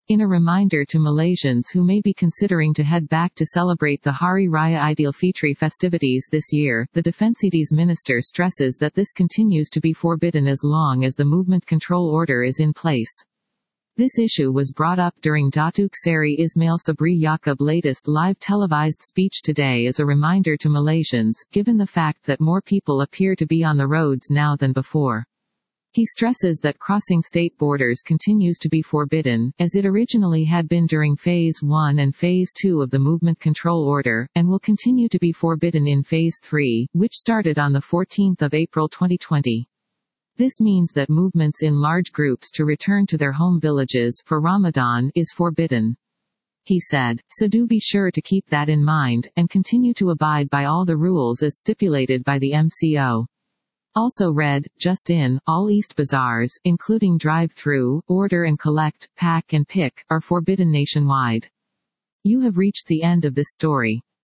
In a reminder to Malaysians who may be considering to head back to celebrate the Hari Raya Aidilfitri festivities this year, the Defensides Minister stresses that this continues to be forbidden as long as the movement control order is in place. This issue was brought up during Datuk Seri Ismail Sabri Yaakob latest live televised speech today as a reminder to Malaysians, given the fact that more people appear to be on the roads now than before. He stresses that crossing state borders continues to be forbidden, as it originally had been during Phase 1 and Phase 2 of the Movement Control Order, and will continue to be forbidden in Phase 3, which started on 14 April 2020. This means that movements in large groups to return to their home villages for Ramadan is forbidden. He said, "So do be sure to keep that in mind, and continue to abide by all the rules as stipulated by the MCO." Also read, just in, all East bazaars, including drive-through, order and collect, pack and pick, are forbidden nationwide. You have reached the end of this story.